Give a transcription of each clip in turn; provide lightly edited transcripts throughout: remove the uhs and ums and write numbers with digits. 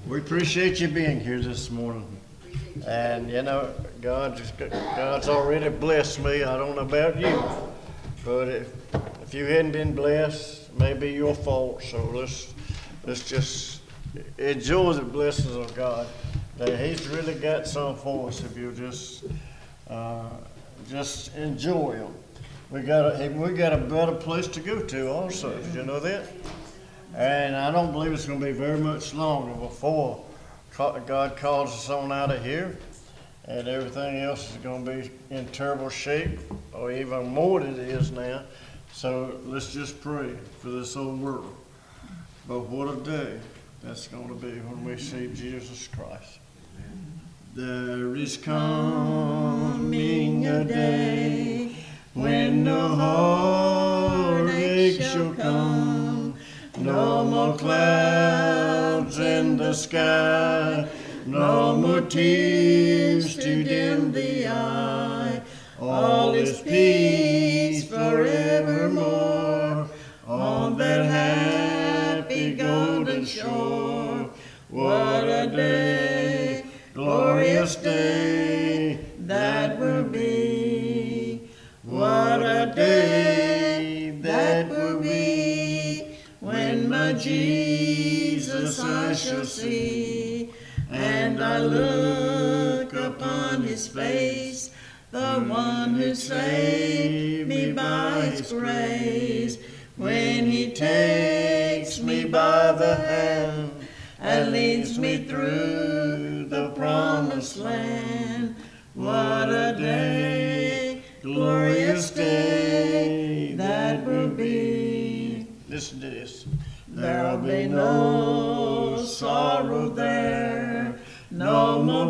We appreciate you being here this morning. And you know, God's already blessed me. I don't know about you, but if you hadn't been blessed, it may be your fault. So let's just enjoy the blessings of God. That He's really got some for us if you just enjoy them. We got a better place to go to also. Did you know that? And I don't believe it's going to be very much longer before God calls us on out of here, and everything else is going to be in terrible shape, or even more than it is now. So let's just pray for this whole world. But what a day that's going to be when we see Jesus Christ. There is coming a day when no heartache shall come. No more clouds in the sky, no more tears to dim the eye. All is peace forevermore on that happy golden shore. What a day, glorious day that will be. What a day that will be. When my Jesus I shall see, and I look upon His face, the one who saved me by His grace. When He takes me by the hand and leads me through the promised land. What a day, glorious day that will be. Listen to this. There'll be no sorrow there, no more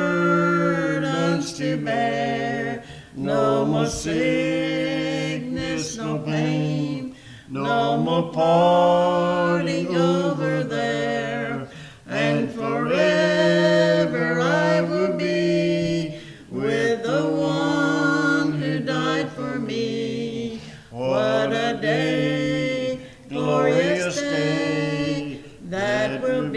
burdens to bear, no more sickness, no pain, no more parting over there, and forever I will be with the one who died for me. What a day, glorious day that will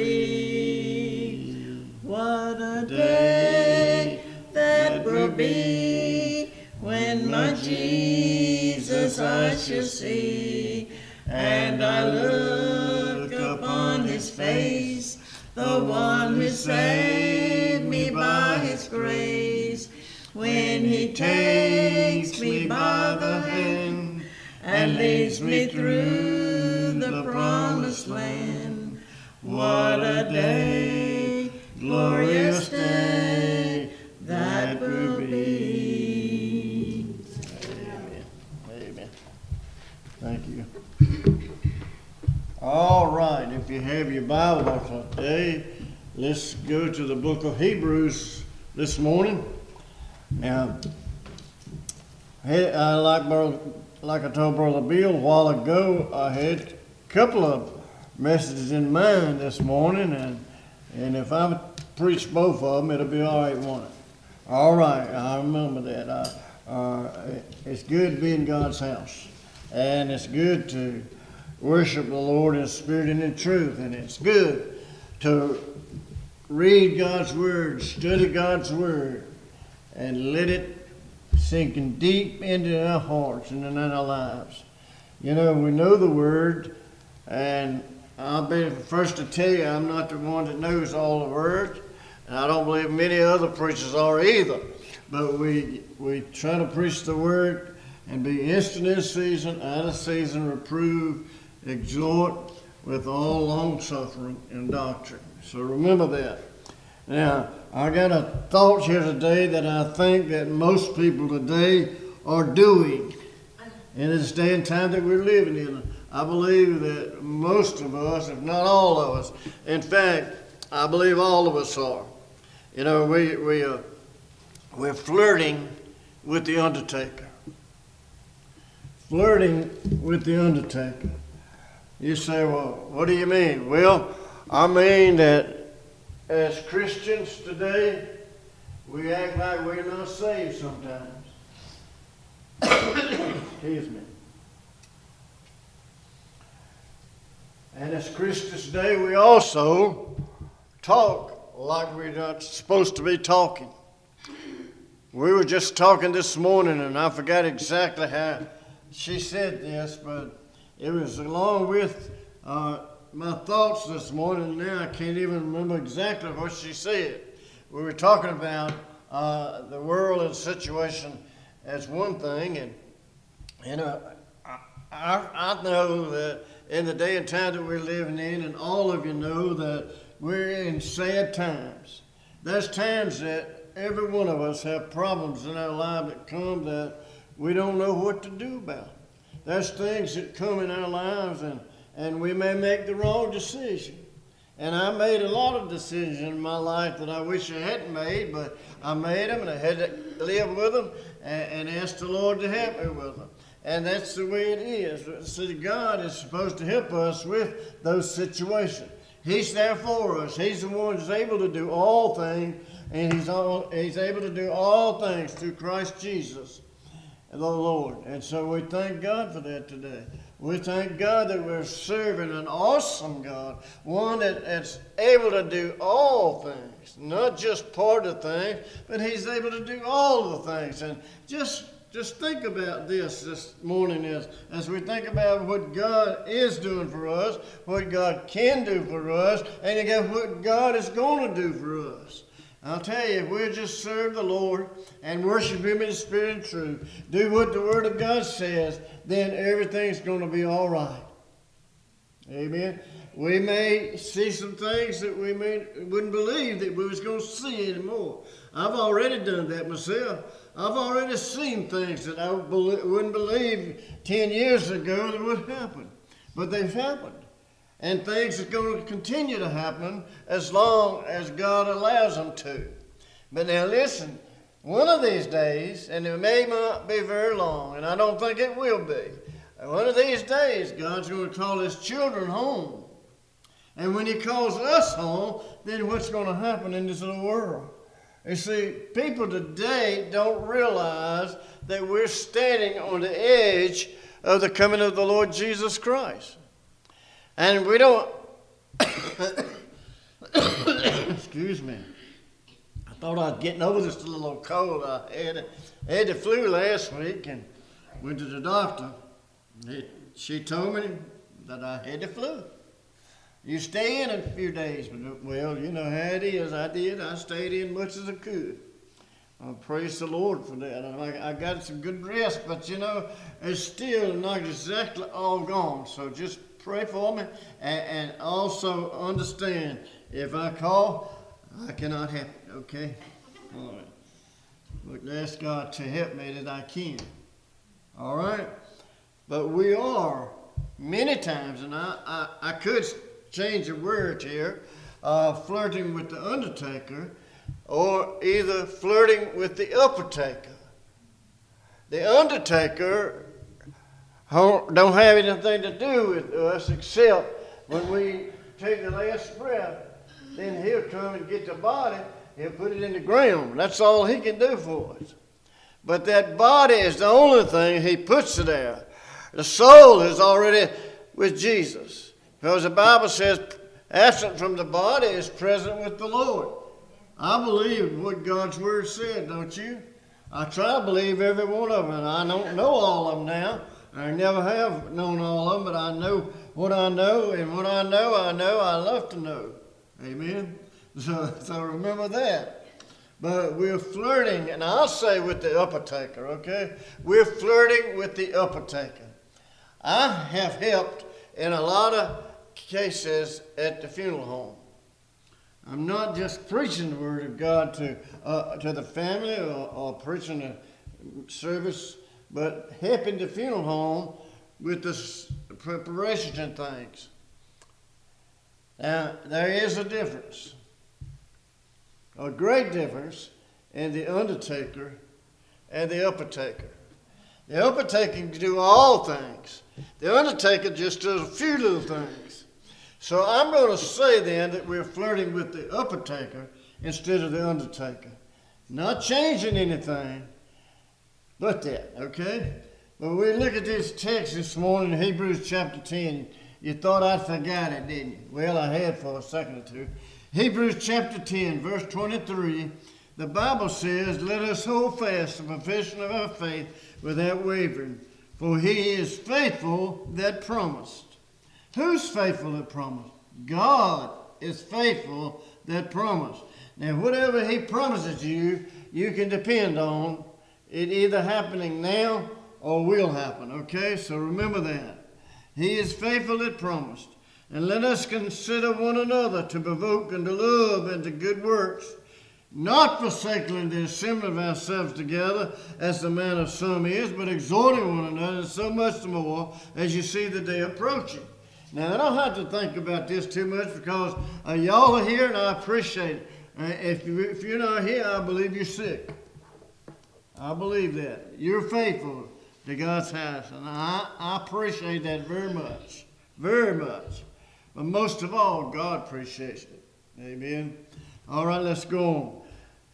be. What a day that will be when my Jesus I shall see, and I look upon His face, the one who saved me by His grace. When He takes me by the hand and leads me through the promised land. What a day, glorious day that will be. Amen. Amen. Thank you. All right, if you have your Bible today, let's go to the book of Hebrews this morning. Now, like I told Brother Bill a while ago, I had a couple of messages in mind this morning, and if I preach both of them, it'll be all right, won't it? All right, I remember that. It's good to be in God's house, and it's good to worship the Lord in spirit and in truth, and it's good to read God's Word, study God's Word, and let it sinking deep into our hearts and in our lives. You know, we know the Word, and I'll be the first to tell you I'm not the one that knows all the words, and I don't believe many other preachers are either. But we try to preach the Word and be instant in season, out of season, reprove, exhort with all long-suffering and doctrine. So remember that. Now, I got a thought here today that I think that most people today are doing in this day and time that we're living in. I believe that most of us, if not all of us, in fact, I believe all of us are. You know, we're flirting with the undertaker. Flirting with the undertaker. You say, well, what do you mean? Well, I mean that as Christians today, we act like we're not saved sometimes. Excuse me. And as Christians today, we also talk like we're not supposed to be talking. We were just talking this morning, and I forgot exactly how she said this, but it was along with my thoughts this morning. Now I can't even remember exactly what she said. We were talking about the world and situation as one thing, and I know that in the day and time that we're living in, and all of you know that we're in sad times. There's times that every one of us have problems in our life that come that we don't know what to do about. There's things that come in our lives, and we may make the wrong decision. And I made a lot of decisions in my life that I wish I hadn't made, but I made them, and I had to live with them and ask the Lord to help me with them. And that's the way it is. See, God is supposed to help us with those situations. He's there for us. He's the one who's able to do all things, and He's able to do all things through Christ Jesus, the Lord. And so we thank God for that today. We thank God that we're serving an awesome God, one that's able to do all things, not just part of things, but He's able to do all the things. And just think about this morning as we think about what God is doing for us, what God can do for us, and again, what God is going to do for us. I'll tell you, if we'll just serve the Lord and worship Him in spirit and truth, do what the Word of God says, then everything's going to be all right. Amen. We may see some things that we wouldn't believe that we was going to see anymore. I've already done that myself. I've already seen things that I wouldn't believe 10 years ago that would happen. But they've happened. And things are going to continue to happen as long as God allows them to. But now listen, one of these days, and it may not be very long, and I don't think it will be, one of these days God's going to call His children home. And when He calls us home, then what's going to happen in this little world? You see, people today don't realize that we're standing on the edge of the coming of the Lord Jesus Christ. And we don't, excuse me, I thought I was getting over this little cold. I had the flu last week and went to the doctor. She told me that I had the flu. You stay in a few days. Well, you know how it is. I stayed in much as I could. Praise the Lord for that. I got some good rest, but you know, it's still not exactly all gone. So just pray for me, and also understand, if I call, I cannot help it, okay? All right. But ask God to help me that I can. All right? But we are, many times, and I could change a word here, flirting with the undertaker, or either flirting with the uppertaker. The undertaker don't have anything to do with us except when we take the last breath, then He'll come and get the body, He'll put it in the ground. That's all He can do for us. But that body is the only thing He puts there. The soul is already with Jesus. Because the Bible says, absent from the body is present with the Lord. I believe what God's Word said, don't you? I try to believe every one of them, and I don't know all of them now. I never have known all of them, but I know what I know, and what I know, I love to know. Amen? So remember that. But we're flirting, and I'll say with the uppertaker, okay? We're flirting with the uppertaker. I have helped in a lot of cases at the funeral home. I'm not just preaching the Word of God to the family or preaching a service, but helping the funeral home with the preparation and things. Now, there is a difference, a great difference in the undertaker and the uppertaker. The uppertaker can do all things. The undertaker just does a few little things. So I'm going to say then that we're flirting with the uppertaker instead of the undertaker. Not changing anything, but that, okay? But we look at this text this morning in Hebrews chapter 10, You thought I'd forgot it, didn't you? Well, I had for a second or two. Hebrews chapter 10, verse 23, the Bible says, "Let us hold fast the profession of our faith without wavering, for he is faithful that promised." Who's faithful that promised? God is faithful that promised. Now, whatever he promises you, you can depend on it either happening now or will happen, okay? So remember that. He is faithful that promised. And let us consider one another to provoke unto love and to good works, not forsaking the assembling of ourselves together, as the manner of some is, but exhorting one another, and so much the more as you see the day approaching. Now, I don't have to think about this too much because y'all are here and I appreciate it. If you're not here, I believe you're sick. I believe that. You're faithful to God's house, and I appreciate that very much. Very much. But most of all, God appreciates it. Amen. All right, let's go on.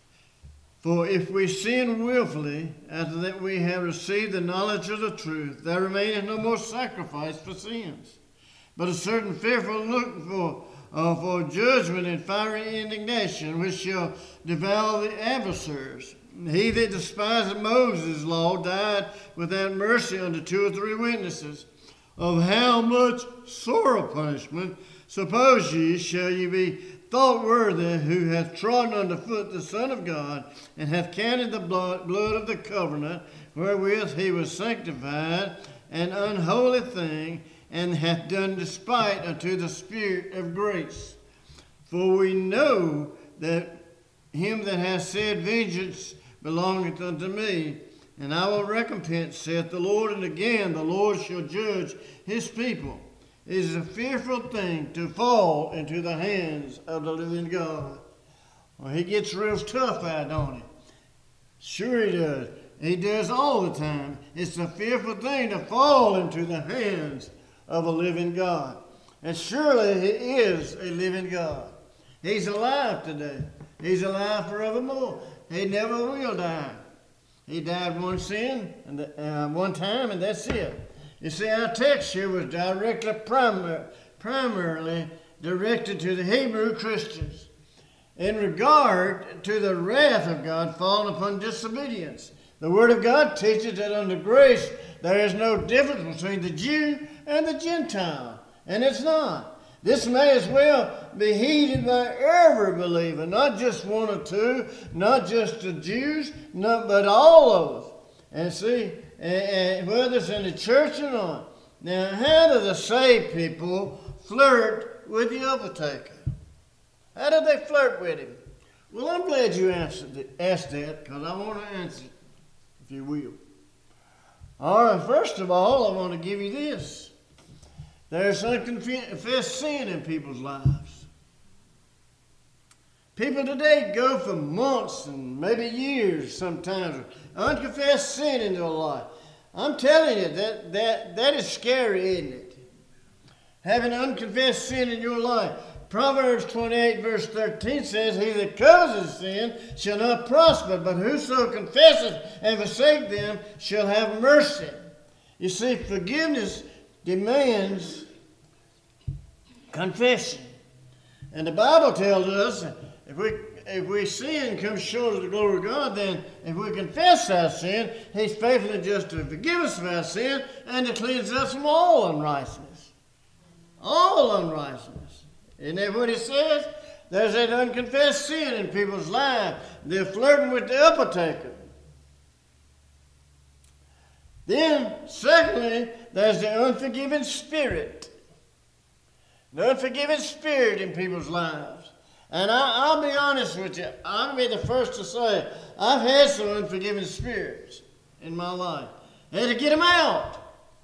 For if we sin willfully, after that we have received the knowledge of the truth, there remaineth no more sacrifice for sins, but a certain fearful look for judgment and fiery indignation, which shall devour the adversaries. He that despised Moses' law died without mercy unto 2 or 3 witnesses. Of how much sorer punishment, suppose ye, shall ye be thought worthy, who hath trodden under foot the Son of God, and hath counted the blood of the covenant, wherewith he was sanctified, an unholy thing, and hath done despite unto the Spirit of grace? For we know that him that hath said, Vengeance belongeth unto me, and I will recompense, saith the Lord. And again, the Lord shall judge his people. It is a fearful thing to fall into the hands of the living God. Well, he gets real tough out, don't he? Sure he does. He does all the time. It's a fearful thing to fall into the hands of a living God. And surely he is a living God. He's alive today. He's alive forevermore. He never will die. He died one time, and that's it. You see, our text here was primarily directed to the Hebrew Christians in regard to the wrath of God falling upon disobedience. The Word of God teaches that under grace there is no difference between the Jew and the Gentile, and it's not. This may as well be heeded by every believer, not just one or two, not just the Jews, but all of us. And see, whether it's in the church or not. Now, how do the saved people flirt with the overtaker? How do they flirt with him? Well, I'm glad you asked that, because I want to answer it, if you will. All right, first of all, I want to give you this. There's unconfessed sin in people's lives. People today go for months and maybe years sometimes with unconfessed sin in their life. I'm telling you, that is scary, isn't it? Having unconfessed sin in your life. Proverbs 28 verse 13 says, He that covers his sin shall not prosper, but whoso confesseth and forsake them shall have mercy. You see, forgiveness demands confession. And the Bible tells us if we sin comes short of the glory of God, then if we confess our sin, He's faithful and just to forgive us of our sin and to cleanse us from all unrighteousness. All unrighteousness. Isn't that what He says? There's that unconfessed sin in people's lives. They're flirting with the uppertaker. Then, secondly, there's the unforgiving spirit. The unforgiving spirit in people's lives. And I'll be honest with you. I'll be the first to say, I've had some unforgiving spirits in my life. I had to get them out.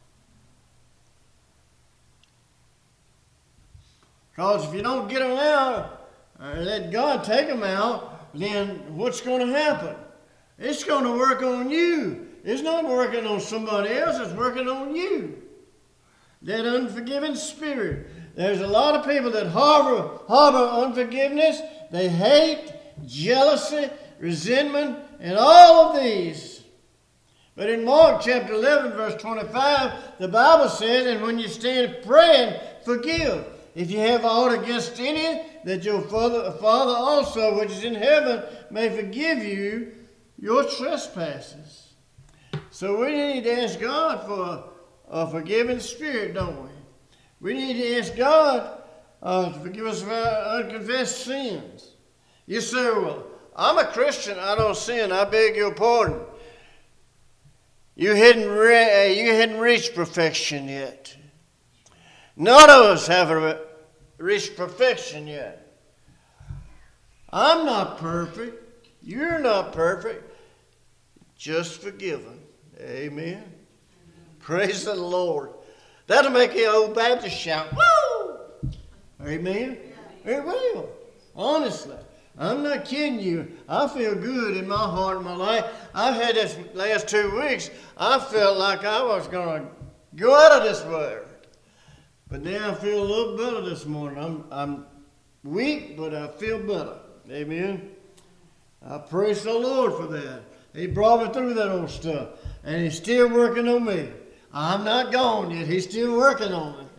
Because if you don't get them out, or let God take them out, then what's going to happen? It's going to work on you. It's not working on somebody else, it's working on you. That unforgiving spirit. There's a lot of people that harbor unforgiveness. They hate, jealousy, resentment, and all of these. But in Mark chapter 11, verse 25, the Bible says, And when you stand praying, forgive. If you have aught against any, that your Father also, which is in heaven, may forgive you your trespasses. So we need to ask God for a forgiving spirit, don't we? We need to ask God to forgive us of our unconfessed sins. You say, well, I'm a Christian, I don't sin, I beg your pardon. You hadn't reached perfection yet. None of us have reached perfection yet. I'm not perfect. You're not perfect. Just forgiven. Amen. Praise the Lord. That'll make the old Baptist shout, woo! Amen. It will. Honestly. I'm not kidding you. I feel good in my heart and my life. I've had this last 2 weeks. I felt like I was going to go out of this world. But now I feel a little better this morning. I'm weak, but I feel better. Amen. I praise the Lord for that. He brought me through that old stuff. And He's still working on me. I'm not gone yet. He's still working on me.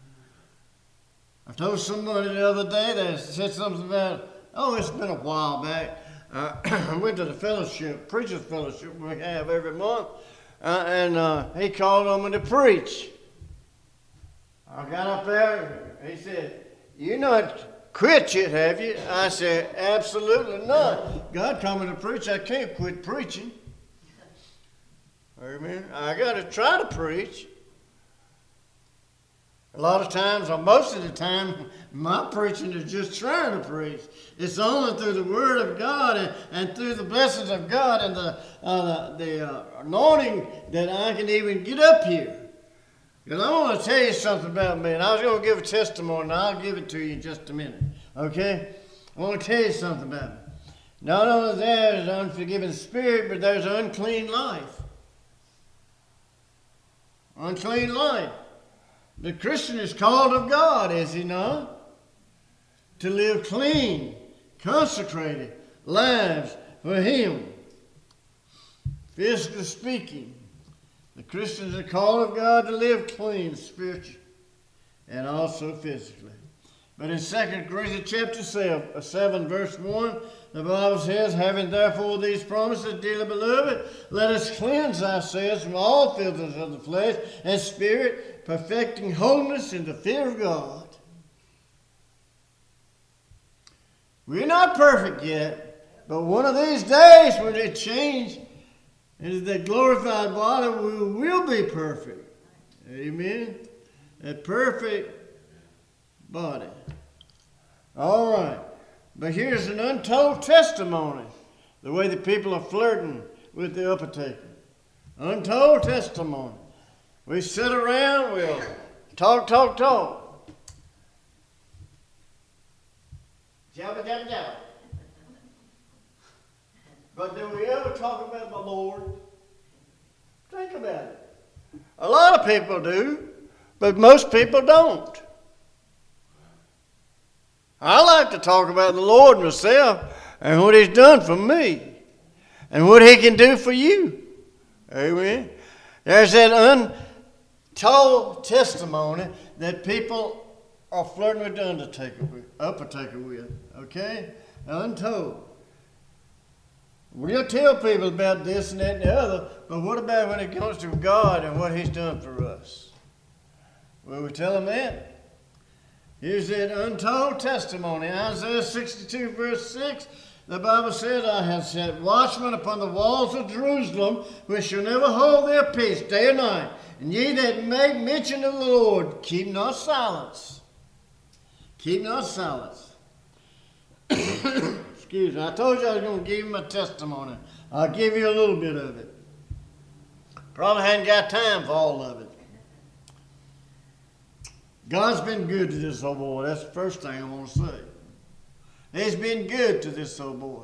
I told somebody the other day that said something about, it's been a while back. I went to the fellowship, preacher's fellowship we have every month. And he called on me to preach. I got up there, he said, "You not quit yet, have you?" I said, "Absolutely not. God called me to preach. I can't quit preaching." Amen. I got to try to preach. A lot of times, or most of the time, my preaching is just trying to preach. It's only through the Word of God and through the blessings of God and the anointing that I can even get up here. Because I want to tell you something about me, and I was going to give a testimony, and I'll give it to you in just a minute. Okay? I want to tell you something about me. Not only there is an unforgiving spirit, but there's an unclean life. Unclean life. The Christian is called of God, is he not? To live clean, consecrated lives for Him. Physically speaking, the Christians are called of God to live clean spiritually and also physically. But in 2 Corinthians chapter 7, verse 1, the Bible says, "Having therefore these promises, dearly beloved, let us cleanse ourselves from all filthiness of the flesh and spirit, perfecting holiness in the fear of God." We're not perfect yet, but one of these days when it changes into that glorified body, we will be perfect. Amen? A perfect body. All right. But here's an untold testimony, the way the people are flirting with the upper-taker. Untold testimony. We sit around, we'll talk. Jabba, jabba, jabba. But do we ever talk about the Lord? Think about it. A lot of people do, but most people don't. I like to talk about the Lord myself and what He's done for me and what He can do for you. Amen. There's that untold testimony that people are flirting with the upper-taker with. Okay? Untold. We'll tell people about this and that and the other, but what about when it comes to God and what He's done for us? Will we tell them that? Here's that untold testimony. Isaiah 62, verse 6, the Bible says, "I have set watchmen upon the walls of Jerusalem, which shall never hold their peace day or night. And ye that make mention of the Lord, keep not silence." Keep not silence. Excuse me. I told you I was going to give you my testimony. I'll give you a little bit of it. Probably hadn't got time for all of it. God's been good to this old boy. That's the first thing I want to say. He's been good to this old boy.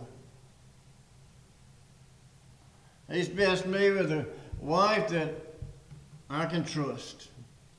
He's blessed me with a wife that I can trust.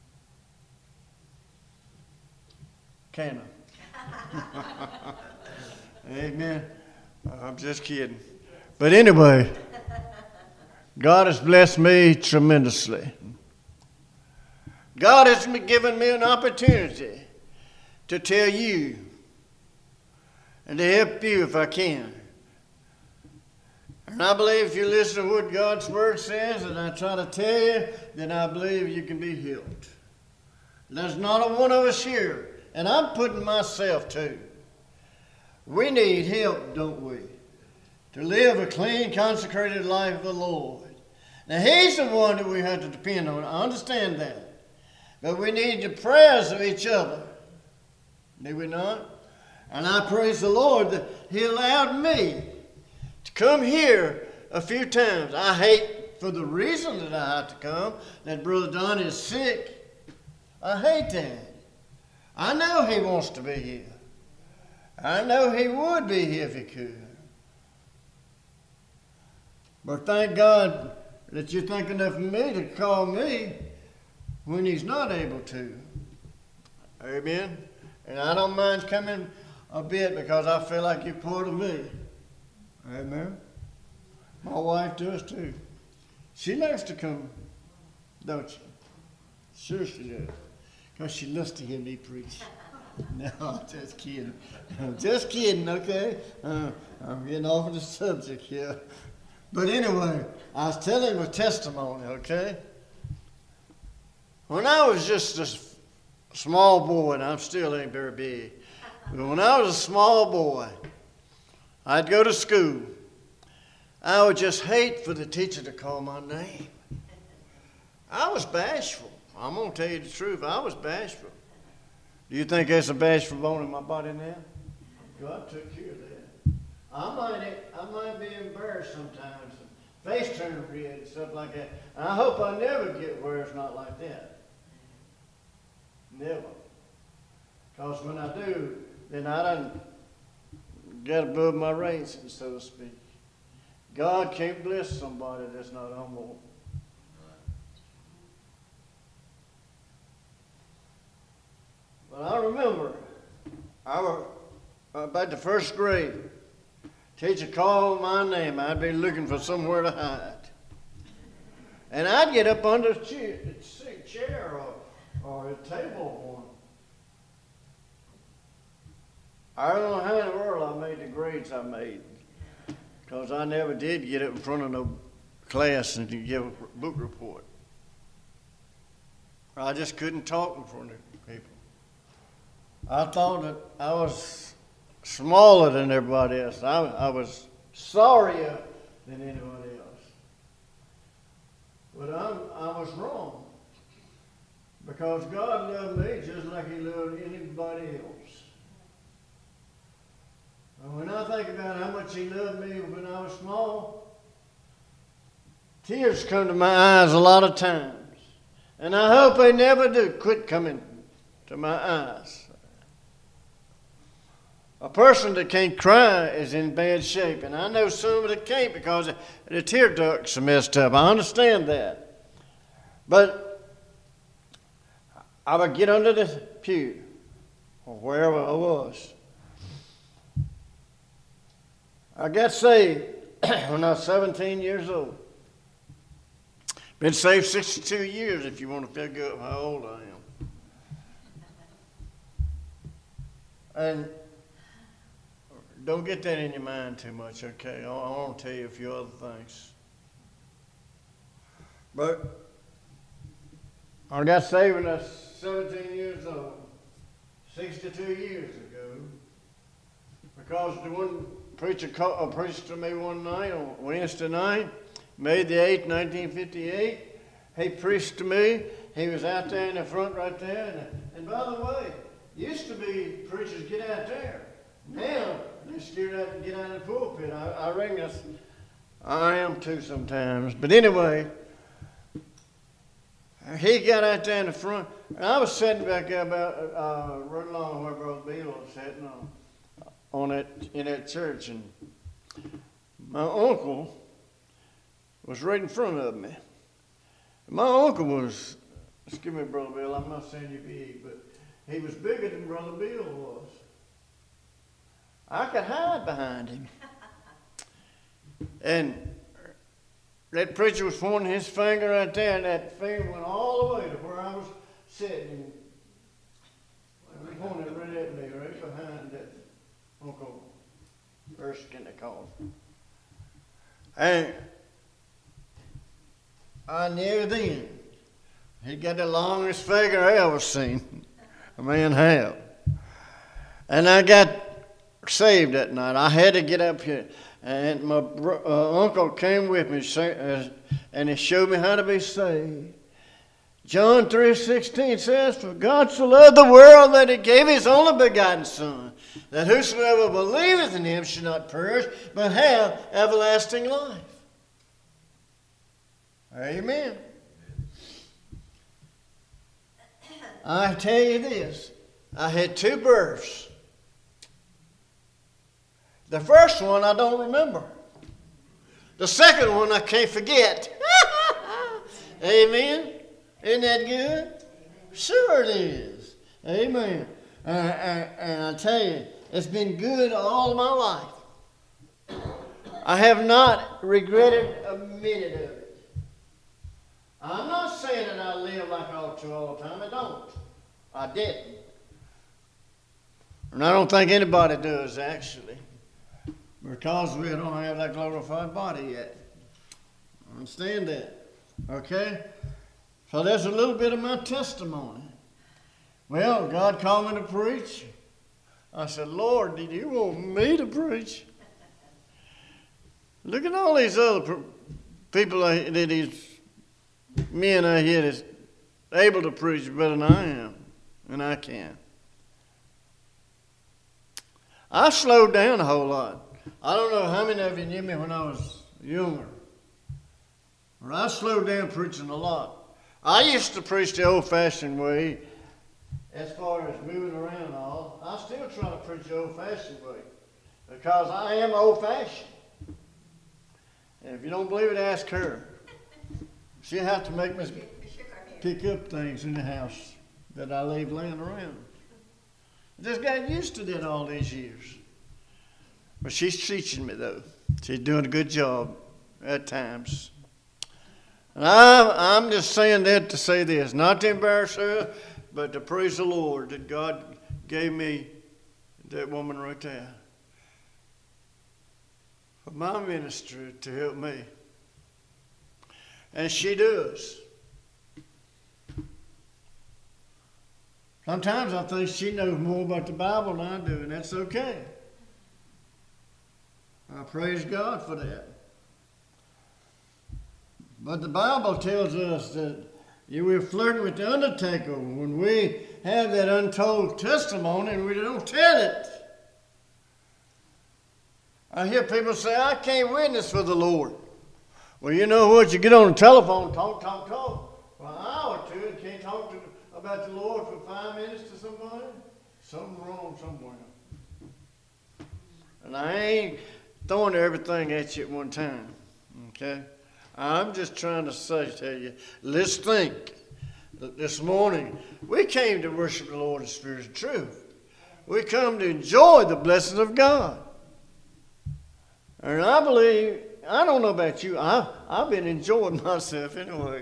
Can I? Amen. I'm just kidding. But anyway, God has blessed me tremendously. God has given me an opportunity to tell you and to help you if I can. And I believe if you listen to what God's Word says and I try to tell you, then I believe you can be healed. There's not a one of us here, and I'm putting myself too. We need help, don't we? To live a clean, consecrated life of the Lord. Now, He's the one that we have to depend on. I understand that. But we need the prayers of each other. Do we not? And I praise the Lord that He allowed me to come here a few times. I hate, for the reason that I have to come, that Brother Don is sick. I hate that. I know he wants to be here. I know he would be here if he could. But thank God that you're thinking of me to call me when he's not able to. Amen? And I don't mind coming a bit because I feel like you're part of me. Amen? My wife does too. She likes to come, don't you? Sure she does. Because she loves to hear me preach. No, I'm just kidding. I'm just kidding, okay? I'm getting off of the subject here. But anyway, I was telling a testimony, okay? When I was just a small boy, and I still ain't very big, but when I was a small boy, I'd go to school. I would just hate for the teacher to call my name. I was bashful. I'm going to tell you the truth. I was bashful. Do you think there's a bashful bone in my body now? God took care of that. I might be embarrassed sometimes. Face turn red and stuff like that. And I hope I never get where it's not like that. Never. Because when I do, then I done get above my range, so to speak. God can't bless somebody that's not humble. But I remember, I was about the first grade. Teacher called my name. I'd be looking for somewhere to hide. And I'd get up under a chair or a table one. I don't know how in the world I made the grades I made. Because I never did get up in front of no class and to give a book report. I just couldn't talk in front of people. I thought that I was smaller than everybody else. I was sorrier than anybody else. But I was wrong. Because God loved me just like He loved anybody else. And when I think about how much He loved me when I was small, tears come to my eyes a lot of times. And I hope they never do quit coming to my eyes. A person that can't cry is in bad shape. And I know some that can't because the tear ducts are messed up. I understand that. But I would get under the pew or wherever I was. I got saved when I was 17 years old. Been saved 62 years if you want to figure out how old I am. And don't get that in your mind too much, okay? I want to tell you a few other things. But I got saved when I was 17 years old, 62 years ago, because the one preacher preached to me one night on Wednesday night, May the 8th, 1958. He preached to me. He was out there in the front right there. And by the way, used to be preachers get out there. Now, they're scared out to get out of the pulpit. I reckon I am too sometimes. But anyway, he got out there in the front. And I was sitting back there about right along where Brother Bill was sitting in that church. And my uncle was right in front of me. My uncle was, excuse me, Brother Bill, I'm not saying you're big, but he was bigger than Brother Bill was. I could hide behind him. And that preacher was pointing his finger right there, and that finger went all the way to where I was sitting, and pointed right at me, right behind that Uncle Erskine, they call him. And I knew then he got the longest finger I ever seen a man have. And I got saved that night. I had to get up here. And my uncle came with me and he showed me how to be saved. John 3:16 says, "For God so loved the world that he gave his only begotten Son, that whosoever believeth in him should not perish, but have everlasting life." Amen. I tell you this, I had two births. The first one I don't remember. The second one I can't forget. Amen. Isn't that good? Sure it is. Amen. And I tell you, it's been good all of my life. I have not regretted a minute of it. I'm not saying that I live like I ought to all the time. I don't. I didn't. And I don't think anybody does, actually. Because we don't have that glorified body yet. Understand that. Okay? So there's a little bit of my testimony. Well, God called me to preach. I said, "Lord, did you want me to preach?" Look at all these other people these men out here that's able to preach better than I am, and I can. I slowed down a whole lot. I don't know how many of you knew me when I was younger. But I slowed down preaching a lot. I used to preach the old-fashioned way as far as moving around and all. I still try to preach the old-fashioned way because I am old-fashioned. And if you don't believe it, ask her. She'll have to make me pick up things in the house that I leave laying around. I just got used to that all these years. But she's teaching me, though. She's doing a good job at times. And I'm just saying that to say this, not to embarrass her, but to praise the Lord that God gave me that woman right there for my ministry to help me. And she does. Sometimes I think she knows more about the Bible than I do, and that's okay. I praise God for that. But the Bible tells us that we're flirting with the undertaker when we have that untold testimony and we don't tell it. I hear people say, "I can't witness for the Lord." Well, you know what? You get on the telephone, talk for an hour or two and can't talk about the Lord for 5 minutes to somebody. Something wrong somewhere. And I ain't throwing everything at you at one time. Okay? I'm just trying to tell you, let's think. This morning, we came to worship the Lord in spirit and truth. We come to enjoy the blessings of God. And I believe, I don't know about you, I've been enjoying myself anyway.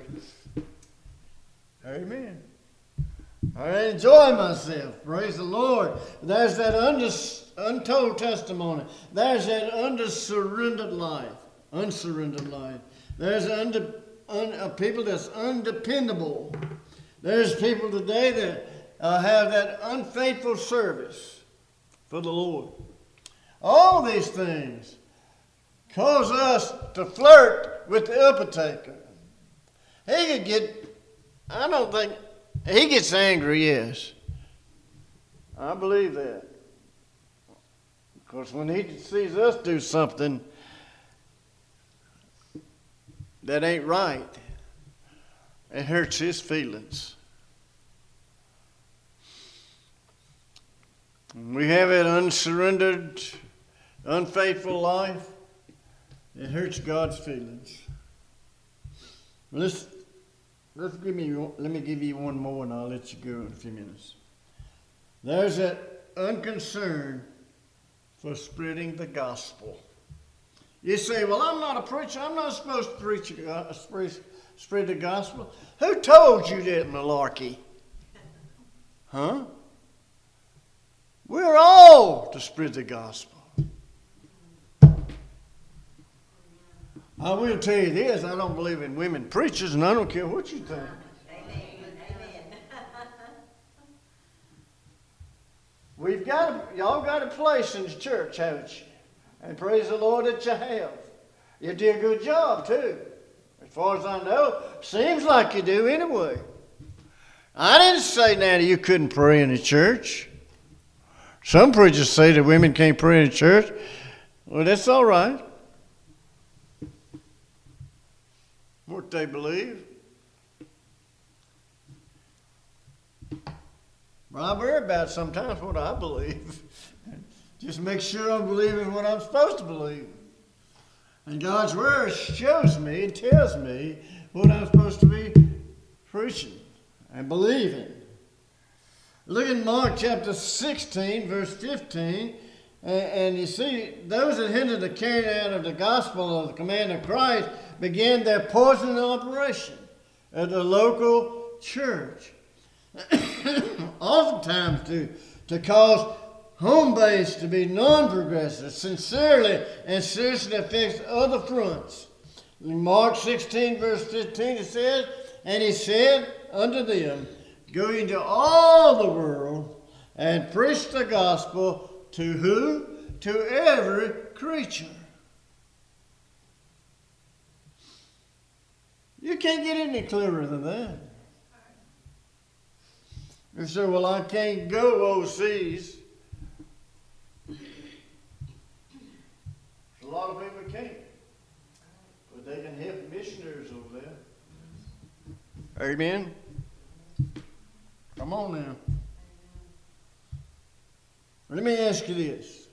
Amen. I enjoy myself. Praise the Lord. There's that untold testimony. There's that unsurrendered life. There's people that's undependable. There's people today that have that unfaithful service for the Lord. All these things cause us to flirt with the upper-taker. He gets angry, yes. I believe that. Because when he sees us do something that ain't right, it hurts his feelings. When we have an unsurrendered, unfaithful life, it hurts God's feelings. Let me give you one more and I'll let you go in a few minutes. There's that unconcern for spreading the gospel. You say, "Well, I'm not a preacher. I'm not supposed to spread the gospel." Who told you that, malarkey? Huh? We're all to spread the gospel. I will tell you this, I don't believe in women preachers, and I don't care what you think. Y'all got a place in the church, haven't you? And praise the Lord that you have. You do a good job, too. As far as I know, seems like you do anyway. I didn't say now that you couldn't pray in the church. Some preachers say that women can't pray in the church. Well, that's all right. What they believe. Well, I worry about sometimes what I believe. Just make sure I'm believing what I'm supposed to believe. And God's Word shows me and tells me what I'm supposed to be preaching and believing. Look at Mark chapter 16, verse 15. And you see, those that hindered the carrying out of the gospel of the command of Christ began their poisoning operation at the local church. Oftentimes to cause home base to be non-progressive, sincerely and seriously affects other fronts. In Mark 16, verse 15, it says, and he said unto them, go into all the world and preach the gospel to who? To every creature. You can't get any clearer than that. You say, well, I can't go overseas. A lot of people can't. But they can help missionaries over there. Amen? Come on now. Let me ask you this.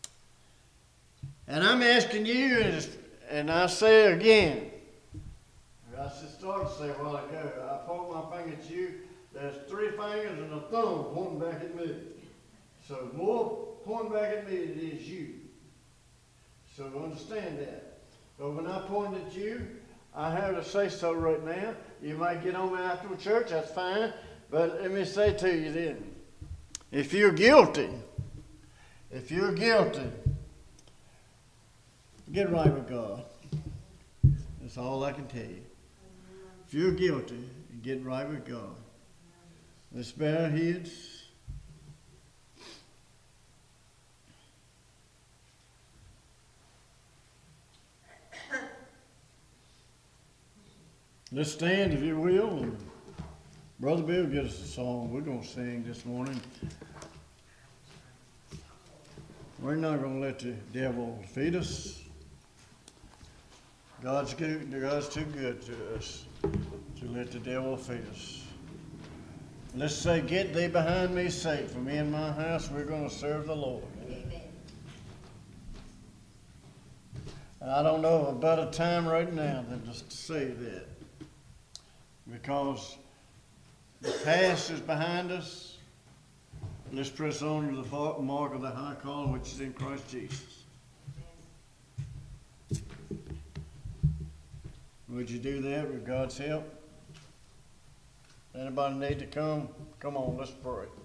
And I'm asking you, and I say again, I started to say a while ago, I point my finger at you, there's 3 fingers and a thumb pointing back at me. So more pointing back at me than it is you. So understand that. But when I point at you, I have to say so right now. You might get on me after church, that's fine. But let me say to you then, if you're guilty, get right with God. That's all I can tell you. If you're guilty, get right with God. Let's bow our heads. Let's stand, if you will, and Brother Bill gives us a song we're going to sing this morning. We're not going to let the devil defeat us. God's too good to us to let the devil defeat us. Let's say, get thee behind me, Satan. For me and my house, we're going to serve the Lord. Amen. I don't know of a better time right now than just to say that. Because the past is behind us. Let's press on to the mark of the high calling which is in Christ Jesus. Would you do that with God's help? Anybody need to come? Come on, let's pray.